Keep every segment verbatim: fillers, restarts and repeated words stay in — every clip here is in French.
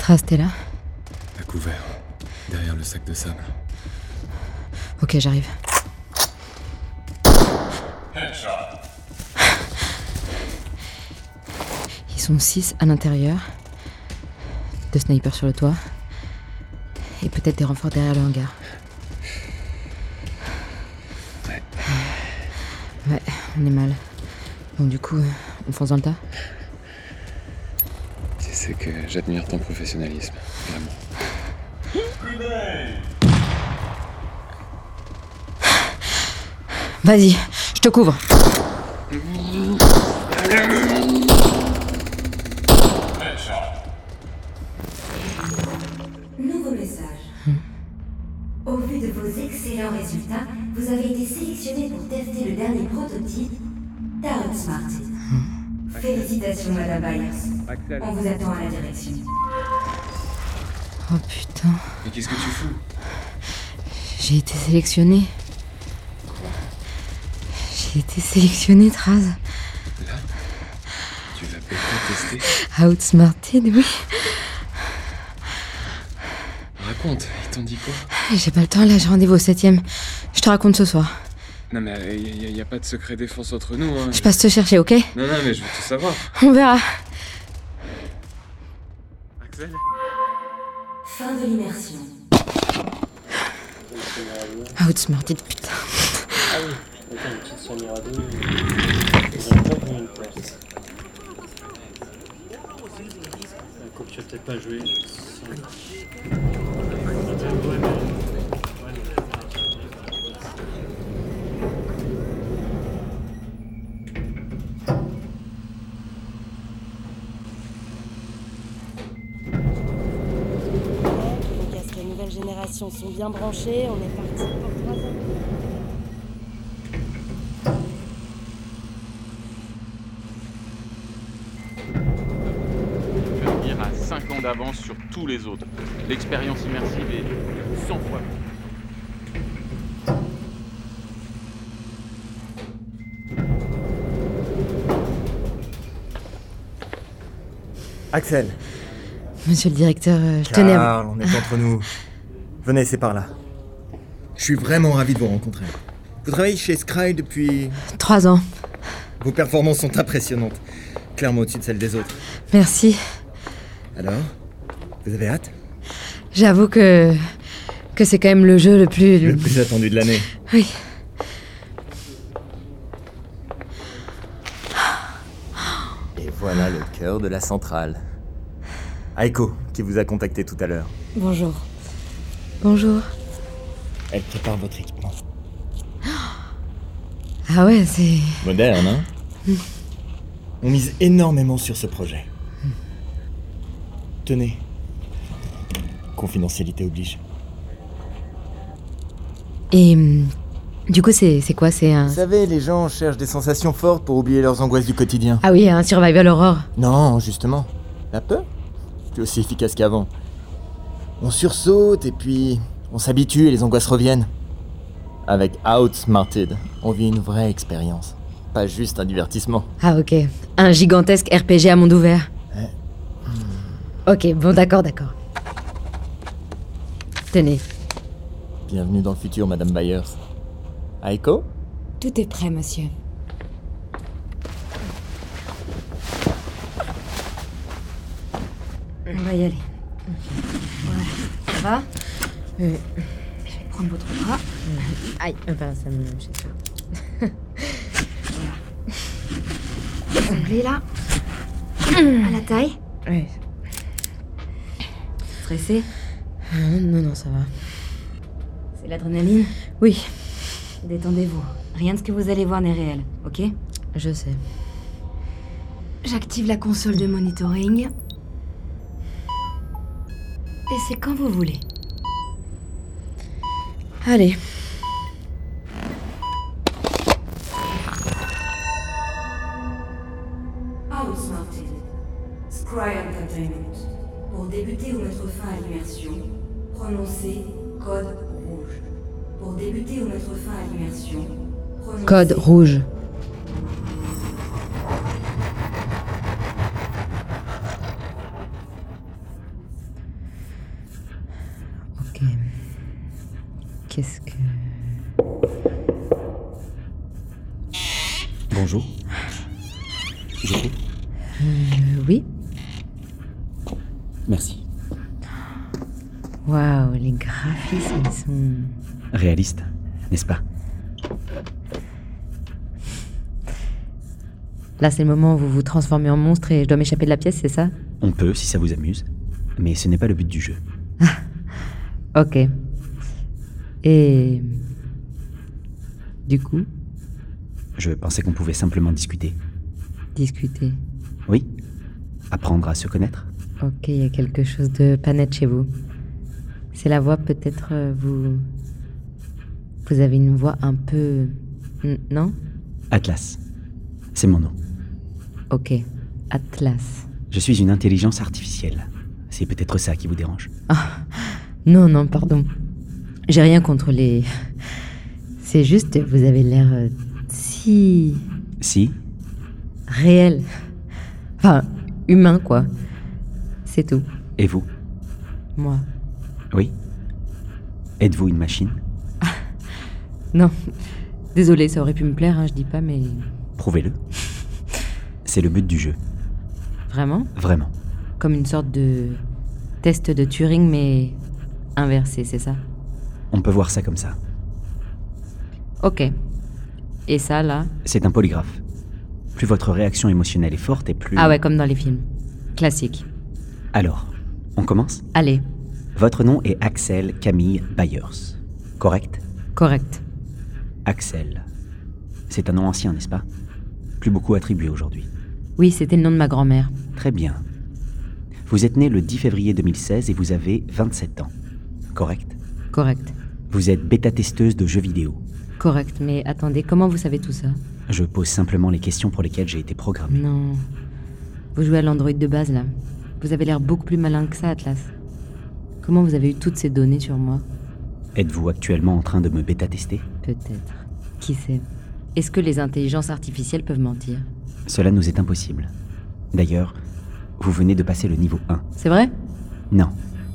Trace, t'es là? À couvert, derrière le sac de sable. Ok, j'arrive. Ils sont six à l'intérieur. Deux snipers sur le toit. Et peut-être des renforts derrière le hangar. Ouais. Ouais, on est mal. Bon, du coup, on fonce dans le tas? Tu sais que j'admire ton professionnalisme, vraiment. Vas-y, je te couvre. Nouveau message. Hmm. Au vu de vos excellents résultats, vous avez été sélectionné pour tester le dernier prototype Tarot Smarty. Hmm. Félicitations, Madame Byers. On vous attend à la direction. Oh putain. Mais qu'est-ce que tu fous? J'ai été sélectionnée. J'ai été sélectionnée, Traz. Là? Tu vas peut-être tester? Outsmarted, oui. Raconte, ils t'ont dit quoi? J'ai pas le temps, là, j'ai rendez-vous au septième. Je te raconte ce soir. Non mais il y, y a pas de secret défense entre nous, hein. Je passe te chercher, ok? Non, non, mais je veux tout savoir. On verra. Axel? Fin de l'immersion. Outsmarted, putain. Ah oui, ok, une petite Samira deux. J'aurais pas vu une place. Comme tu as peut-être pas joué. Les casques nouvelle génération sont bien branchés, on est parti pour trois ans. À cinq ans d'avance sur tous les autres. L'expérience immersive est cent fois Axel. Monsieur le directeur, euh, je tenais à... Carl, on est entre nous. Venez, c'est par là. Je suis vraiment ravi de vous rencontrer. Vous travaillez chez Scry depuis... Trois ans. Vos performances sont impressionnantes. Clairement au-dessus de celles des autres. Merci. Alors, vous avez hâte? J'avoue que... que c'est quand même le jeu le plus... Le plus attendu de l'année. Oui. Et voilà le cœur de la centrale. Aiko, qui vous a contacté tout à l'heure. Bonjour. Bonjour. Elle prépare votre équipement. Ah ouais, c'est... Moderne, hein? Mm. On mise énormément sur ce projet. Mm. Tenez. Confidentialité oblige. Et... hum, du coup, c'est, c'est quoi? C'est un... Vous savez, les gens cherchent des sensations fortes pour oublier leurs angoisses du quotidien. Ah oui, un survival horror. Non, justement. La peur? C'est aussi efficace qu'avant. On sursaute et puis on s'habitue et les angoisses reviennent. Avec Outsmarted, on vit une vraie expérience. Pas juste un divertissement. Ah ok. Un gigantesque R P G à monde ouvert. Ouais. Ok, bon d'accord, d'accord. Tenez. Bienvenue dans le futur, Madame Byers. Aiko? Tout est prêt, monsieur. On va y aller. Voilà. Ça va? euh, Je vais prendre votre bras. Aïe, enfin ça me... je sais pas. Voilà. Semblé là. À la taille. Oui. Stressé? euh, Non, non, ça va. C'est l'adrénaline? Oui, Détendez-vous. Rien de ce que vous allez voir n'est réel, ok? je sais. J'active la console de monitoring. Et c'est quand vous voulez. Allez. Outsmarted. Scry Entertainment. Pour débuter ou mettre fin à l'immersion, prononcez code rouge. Pour débuter ou mettre fin à l'immersion, prononcez... Code rouge. Qu'est-ce que... Bonjour. Je peux? Euh, oui. Merci. Waouh, les graphismes, ils sont... Réaliste, n'est-ce pas? Là, c'est le moment où vous vous transformez en monstre et je dois m'échapper de la pièce, c'est ça? On peut, si ça vous amuse. Mais ce n'est pas le but du jeu. Ok. Et... Du coup, Je pensais qu'on pouvait simplement discuter. discuter. Oui? Apprendre à se connaître? Ok, il y a quelque chose de pas net chez vous. C'est la voix, peut-être, euh, vous... Vous avez une voix un peu... N- Non? Atlas. C'est mon nom. Ok. Atlas. Je suis une intelligence artificielle. C'est peut-être ça qui vous dérange. Ah, non, non, pardon. J'ai rien contre les... C'est juste, vous avez l'air euh, si... Si? réel. Enfin, humain, quoi. C'est tout. Et vous? Moi. Oui? Êtes-vous une machine? Non. Désolée, ça aurait pu me plaire, hein, je dis pas, mais... Prouvez-le. C'est le but du jeu. Vraiment? Vraiment. Comme une sorte de... test de Turing, mais... inversé, c'est ça? On peut voir ça comme ça. Ok. Et ça, là? C'est un polygraphe. Plus votre réaction émotionnelle est forte et plus... Ah ouais, comme dans les films. Classique. Alors, on commence? Allez, Votre nom est Axel Camille Byers. Correct? correct. Axel. C'est un nom ancien, n'est-ce pas? Plus beaucoup attribué aujourd'hui. Oui, c'était le nom de ma grand-mère. Très bien. Vous êtes né le dix février deux mille seize et vous avez vingt-sept ans. Correct? Correct. Vous êtes bêta-testeuse de jeux vidéo. Correct, mais attendez, comment vous savez tout ça? Je pose simplement les questions pour lesquelles j'ai été programmé. Non. Vous jouez à l'Android de base, là. Vous avez l'air beaucoup plus malin que ça, Atlas. Comment vous avez eu toutes ces données sur moi? Êtes-vous actuellement en train de me bêta-tester? Peut-être. Qui sait? Est-ce que les intelligences artificielles peuvent mentir? Cela nous est impossible. D'ailleurs, vous venez de passer le niveau un. C'est vrai? Non.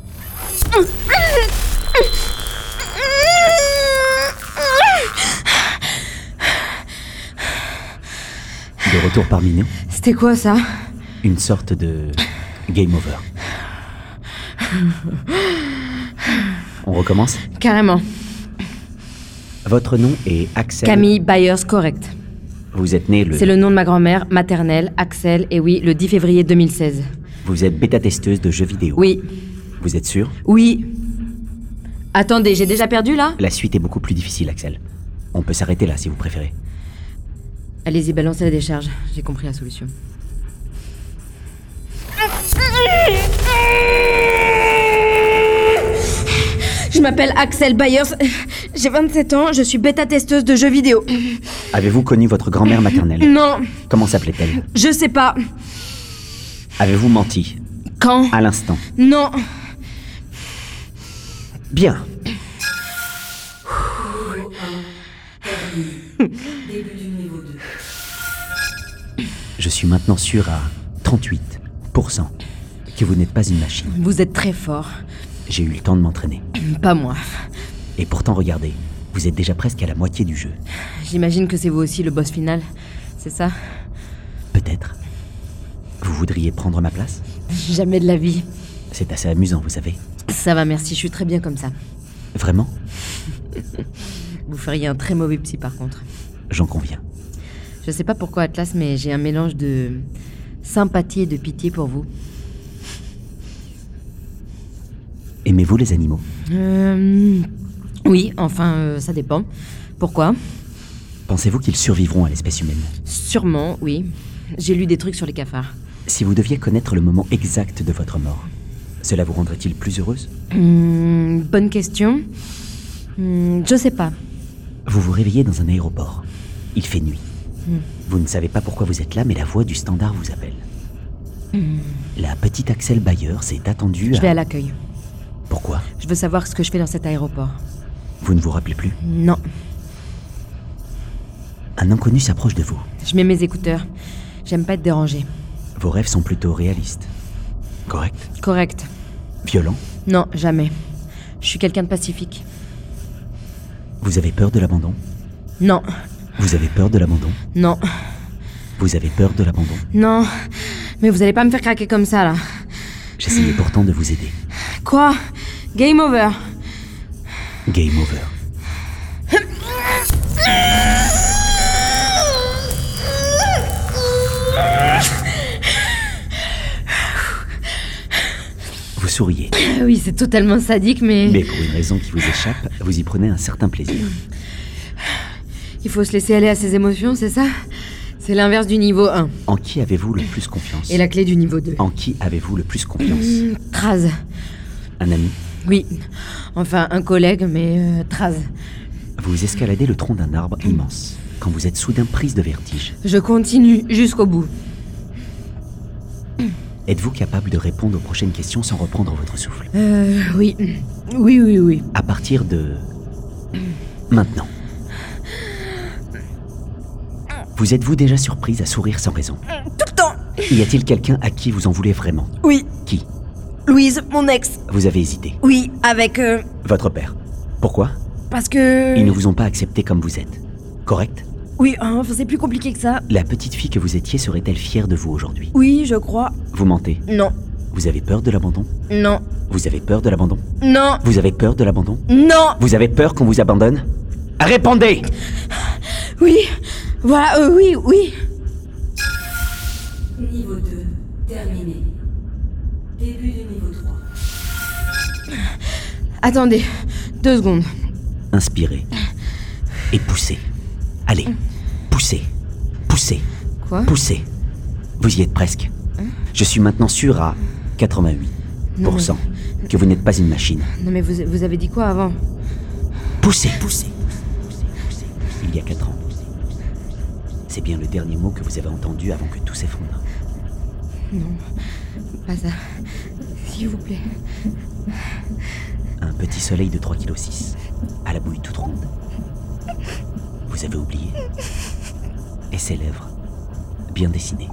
De retour parmi nous, C'était quoi, ça? une sorte de game over. On recommence? Carrément. Votre nom est Axel. Camille Byers, correct. Vous êtes né le... C'est le nom de ma grand-mère, maternelle, Axel, et oui, le dix février deux mille seize. Vous êtes bêta-testeuse de jeux vidéo. Oui. Vous êtes sûr? Oui. Attendez, j'ai déjà perdu, là? La suite est beaucoup plus difficile, Axel. On peut s'arrêter là, si vous préférez. Allez-y, balancez la décharge. J'ai compris la solution. Je m'appelle Axel Byers. J'ai vingt-sept ans, je suis bêta-testeuse de jeux vidéo. Avez-vous connu votre grand-mère maternelle? Non, Comment s'appelait-elle? je sais pas. Avez-vous menti? Quand? À l'instant. Non. Bien. Niveau un, terminé. Début du niveau deux. Je suis maintenant sûr à trente-huit pour cent que vous n'êtes pas une machine. Vous êtes très fort. J'ai eu le temps de m'entraîner. Pas moi. Et pourtant, regardez, vous êtes déjà presque à la moitié du jeu. J'imagine que c'est vous aussi le boss final. C'est ça? Peut-être. Vous voudriez prendre ma place? Jamais de la vie. C'est assez amusant, vous savez. Ça va, merci, je suis très bien comme ça. Vraiment? Vous feriez un très mauvais psy par contre. J'en conviens. Je sais pas pourquoi Atlas, mais j'ai un mélange de sympathie et de pitié pour vous. Aimez-vous les animaux? Euh... Oui, enfin, euh, ça dépend. Pourquoi? Pensez-vous qu'ils survivront à l'espèce humaine? Sûrement, oui. J'ai lu des trucs sur les cafards. Si vous deviez connaître le moment exact de votre mort, cela vous rendrait-il plus heureuse? Hum, bonne question. Hum, je sais pas. Vous vous réveillez dans un aéroport. Il fait nuit. Hmm. Vous ne savez pas pourquoi vous êtes là, mais la voix du standard vous appelle. Hmm. La petite Axel Byers est attendue Je à... vais à l'accueil. Pourquoi? Je veux savoir ce que je fais dans cet aéroport. Vous ne vous rappelez plus? Non. Un inconnu s'approche de vous. Je mets mes écouteurs. J'aime pas être dérangée. Vos rêves sont plutôt réalistes. Correct? Correct. Violent? Non, jamais. Je suis quelqu'un de pacifique. Vous avez peur de l'abandon? Non. Vous avez peur de l'abandon? Non. Vous avez peur de l'abandon? Non. Mais vous allez pas me faire craquer comme ça, là. J'essayais pourtant de vous aider. Quoi? Game over. Game over. Vous souriez. Oui, c'est totalement sadique, mais... Mais pour une raison qui vous échappe, vous y prenez un certain plaisir. Il faut se laisser aller à ses émotions, c'est ça? C'est l'inverse du niveau un. En qui avez-vous le plus confiance? Et la clé du niveau deux. En qui avez-vous le plus confiance? Mmh, Traz. Un ami? Oui. Enfin, un collègue, mais euh, Traz. Vous escaladez le tronc d'un arbre immense, quand vous êtes soudain prise de vertige. Je continue jusqu'au bout. Êtes-vous capable de répondre aux prochaines questions sans reprendre votre souffle? Euh, oui. Oui, oui, oui. À partir de... maintenant. Vous êtes-vous déjà surprise à sourire sans raison? Tout le temps. Y a-t-il quelqu'un à qui vous en voulez vraiment? Oui. Qui? Louise, mon ex. Vous avez hésité? Oui, avec... Euh... Votre père. Pourquoi? Parce que... Ils ne vous ont pas accepté comme vous êtes. Correct? Oui, hein, c'est plus compliqué que ça. La petite fille que vous étiez serait-elle fière de vous aujourd'hui? Oui, je crois. Vous mentez? Non. Vous avez peur de l'abandon? Non. Vous avez peur de l'abandon? Non. Vous avez peur de l'abandon? Non. Vous avez peur qu'on vous abandonne? Répondez! Oui. Voilà, euh, oui, oui. Niveau deux, terminé. Début du niveau trois. Attendez, deux secondes. Inspirez. Et poussez. Allez, poussez. Poussez. Quoi? Poussez. Vous y êtes presque. Je suis maintenant sûr à quatre-vingt-huit pour cent Non, que vous n'êtes pas une machine. Non mais vous, vous avez dit quoi avant? Poussez, poussez. Il y a quatre ans. C'est bien le dernier mot que vous avez entendu avant que tout s'effondre. Non, pas ça. S'il vous plaît. Un petit soleil de trois virgule six kilos, à la bouille toute ronde. Vous avez oublié. Et ses lèvres, bien dessinées.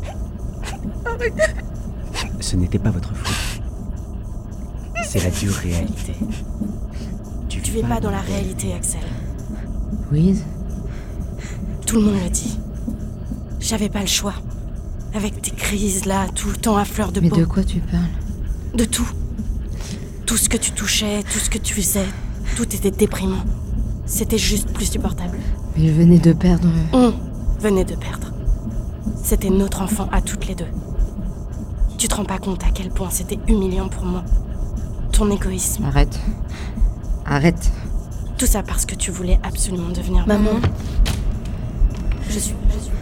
Ce n'était pas votre faute. C'est la dure réalité. Tu vis pas dans la réalité, Axel. Louise? Tout le monde le dit. J'avais pas le choix. Avec tes crises là, tout le temps à fleur de Mais peau. de quoi tu parles? De tout. Tout ce que tu touchais, tout ce que tu faisais, tout était déprimant. C'était juste plus supportable. Mais je venais de perdre... On venait de perdre. C'était notre enfant à toutes les deux. Tu te rends pas compte à quel point c'était humiliant pour moi. Ton égoïsme. Arrête. Arrête. Tout ça parce que tu voulais absolument devenir maman. Je suis... Je suis...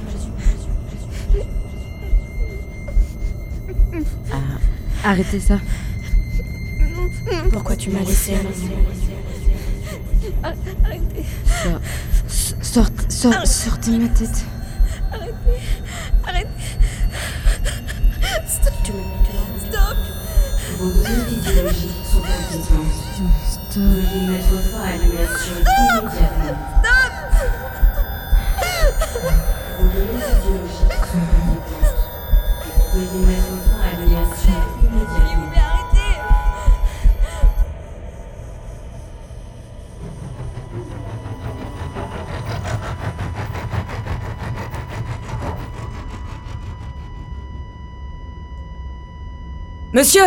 Ah, arrêtez ça. Pourquoi tu m'as laissé Sors, sors, sors, sortez de ma tête. Tu me mets Stop. Vos besoins physiologiques sont inquiétants. Stop. Veuillez mettre fin à l'immersion immédiatement. Vos besoins physiologiques sont inquiétants. Veuillez mettre fin à l'immersion immédiatement. Monsieur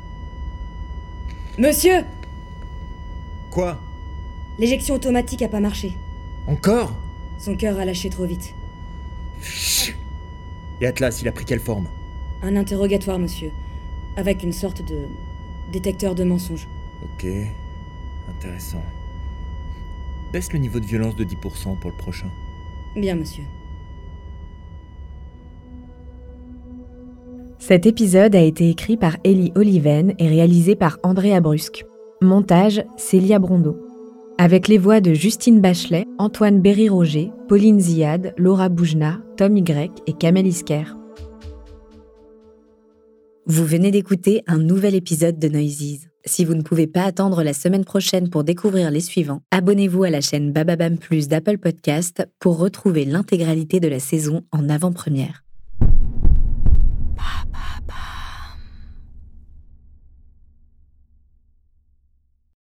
Monsieur Quoi? L'éjection automatique a pas marché. Encore? Son cœur a lâché trop vite. Chut. Et Atlas, il a pris quelle forme? Un interrogatoire, monsieur. Avec une sorte de détecteur de mensonges. Ok, intéressant. Baisse le niveau de violence de dix pour cent pour le prochain. Bien, monsieur. Cet épisode a été écrit par Ellie Oliven et réalisé par Andrea Brusque. Montage, Célia Brondeau. Avec les voix de Justine Bachelet, Antoine Berry-Roger, Pauline Ziad, Laura Boujna, Tom Y et Kamel Isker. Vous venez d'écouter un nouvel épisode de Noises. Si vous ne pouvez pas attendre la semaine prochaine pour découvrir les suivants, abonnez-vous à la chaîne Bababam Plus d'Apple Podcast pour retrouver l'intégralité de la saison en avant-première.